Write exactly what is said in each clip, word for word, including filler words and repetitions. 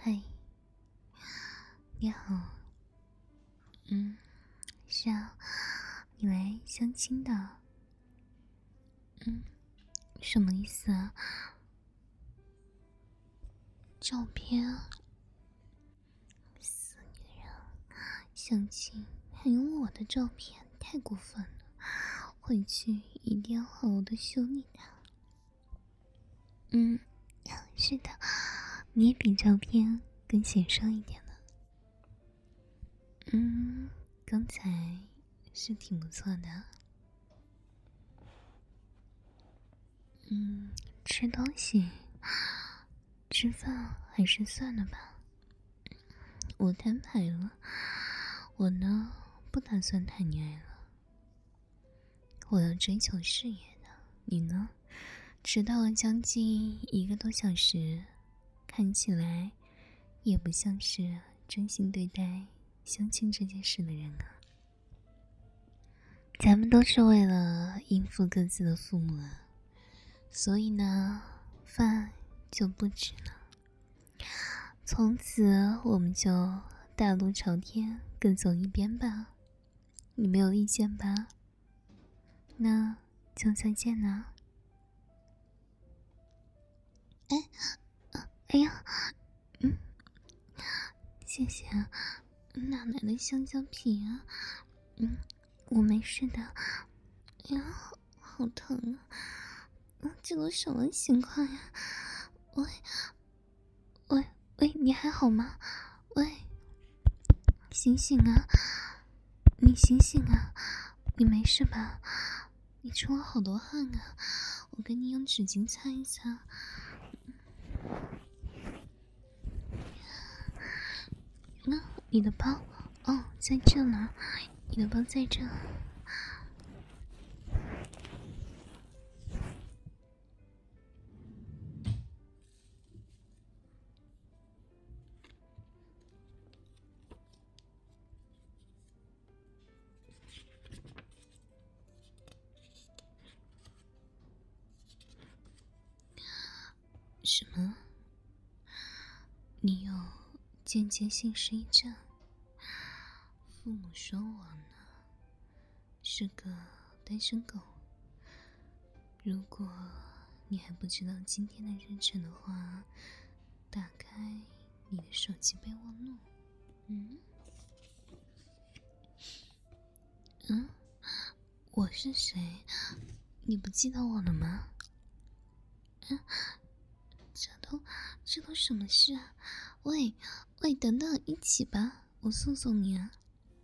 嗨，你好。嗯，是啊，你来相亲的。嗯，什么意思啊？照片啊？死女人，相亲还用我的照片，太过分了！回去一定要好好的修理他。嗯，是的，你也比照片更显瘦一点了。嗯，刚才是挺不错的。嗯，吃东西，吃饭还是算了吧。我摊牌了，我呢不打算谈恋爱了，我要追求事业的。你呢？迟到了将近一个多小时，看起来也不像是真心对待相亲这件事的人啊。咱们都是为了应付各自的父母啊，所以呢，饭就不止了。从此我们就大路朝天，各走一边吧。你没有意见吧？那就再见了。哎，哎呀，嗯，谢谢啊，哪来的香蕉皮啊？嗯，我没事的。哎呀，好好疼啊！嗯，这都什么情况呀？喂，喂喂，你还好吗？喂，醒醒啊！你醒醒啊！你没事吧？你出了好多汗啊！我给你用纸巾擦一擦。那、啊、你的包？哦，在这呢。你的包在这。什么？你有间接性失忆症？父母说我呢是个单身狗。如果你还不知道今天的日程的话，打开你的手机备忘录。嗯嗯，我是谁？你不记得我了吗？嗯，这都这都什么事啊？喂喂，等等，一起吧，我送送你啊。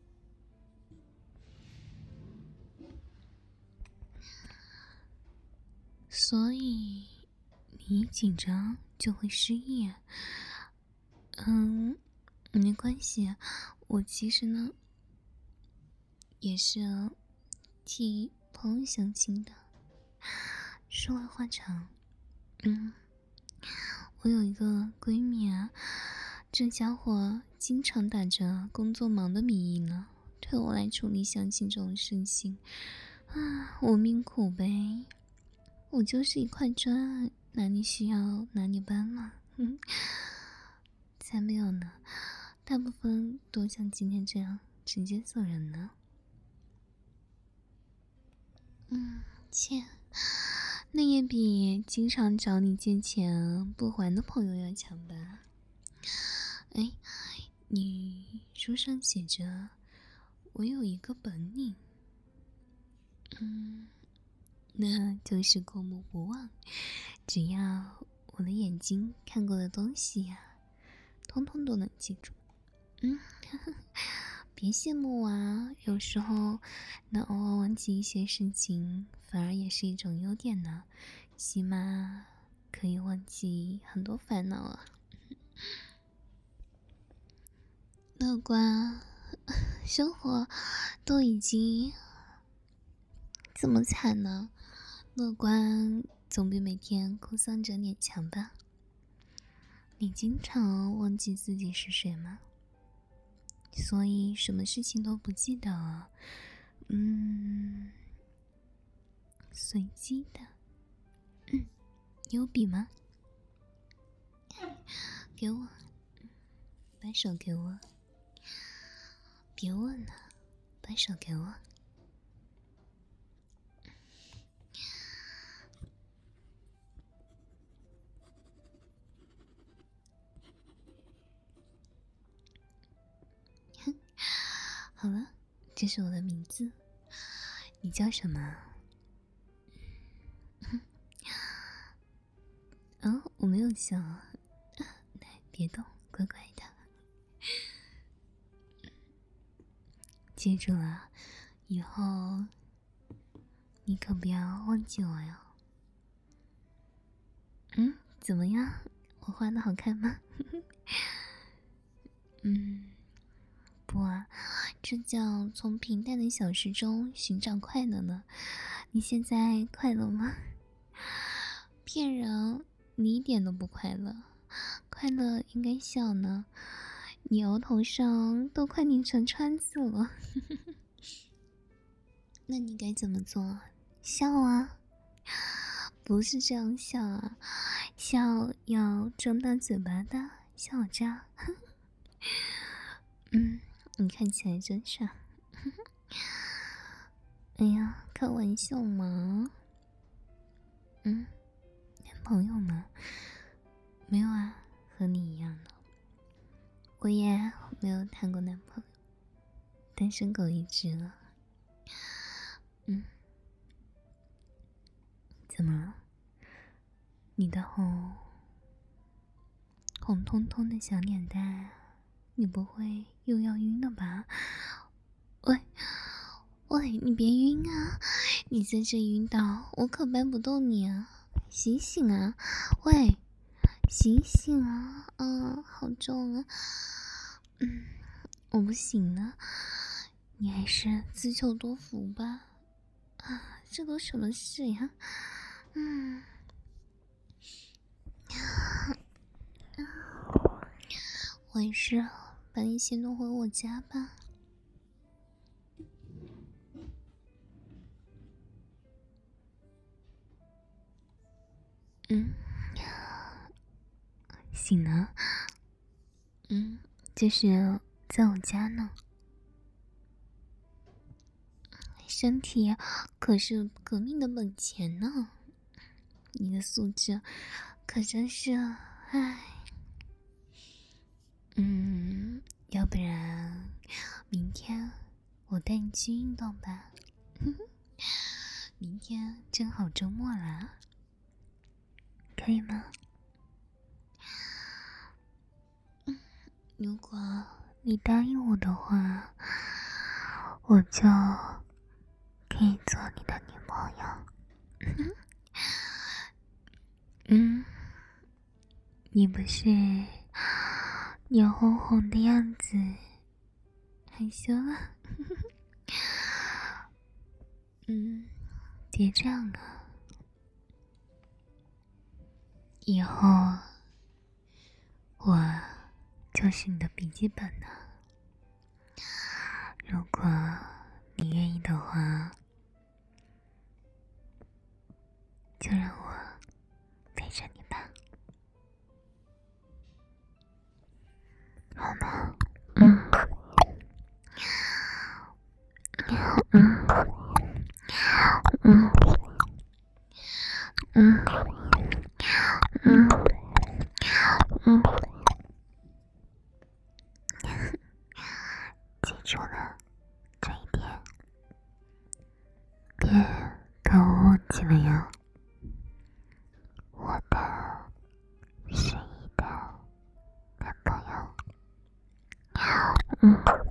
所以你一紧张就会失忆啊？嗯，没关系，我其实呢也是替朋友相亲的。说来话长，嗯，我有一个闺蜜啊，这家伙经常打着工作忙的名义呢，推我来处理相亲这种事情啊，我命苦呗，我就是一块砖，哪里需要哪里搬嘛，嗯，才没有呢，大部分都像今天这样直接走人呢。嗯，切，那也比经常找你借钱不还的朋友要强吧？哎，你书上写着我有一个本领，嗯，那就是过目不忘，只要我的眼睛看过的东西呀、啊，通通都能记住。嗯，呵呵，别羡慕啊，有时候能偶尔忘记一些事情，反而也是一种优点呢，起码可以忘记很多烦恼啊。乐观，生活都已经这么惨了，乐观总比每天哭丧着脸强吧？你经常忘记自己是谁吗？所以什么事情都不记得了？嗯，随机的。嗯，你有笔吗？给我。 把手给我，别问了，把手给我。好了，这是我的名字，你叫什么？哦，我没有笑，来，别动，乖乖的。记住了，以后你可不要忘记我哟。嗯，怎么样？我画的好看吗？嗯，不啊，这叫从平淡的小事中寻找快乐呢。你现在快乐吗？骗人，你一点都不快乐。快乐应该笑呢，你额头上都快拧成川字了。那你该怎么做？笑啊！不是这样笑啊，笑要张大嘴巴的，像我这样。嗯，你看起来真傻。哎呀，开玩笑嘛。嗯，男朋友吗？没有啊，和你一样的。我也没有谈过男朋友，单身狗一只了。嗯，怎么了？你的红红彤彤的小脸蛋，你不会又要晕了吧？喂喂，你别晕啊！你在这晕倒，我可搬不动你啊！醒醒啊！喂，醒醒啊！啊，好重啊！嗯，我不行了，你还是自求多福吧。啊，这都什么事呀？嗯，我还是把你先弄回我家吧。嗯，醒了。嗯，就是在我家呢。身体可是革命的本钱呢，你的素质可真是，唉。嗯，要不然明天我带你去运动吧。明天正好周末啦，可以吗？嗯，如果你答应我的话，我就可以做你的女朋友。嗯，你不是脸红红的样子，害羞了。嗯，别这样啊，以后我就是你的笔记本呢。如果你愿意的话，就让我陪着你吧，好吗？嗯嗯嗯嗯嗯嗯，记住了这一点，别给我忘记了呀。我的是一的男朋友。嗯。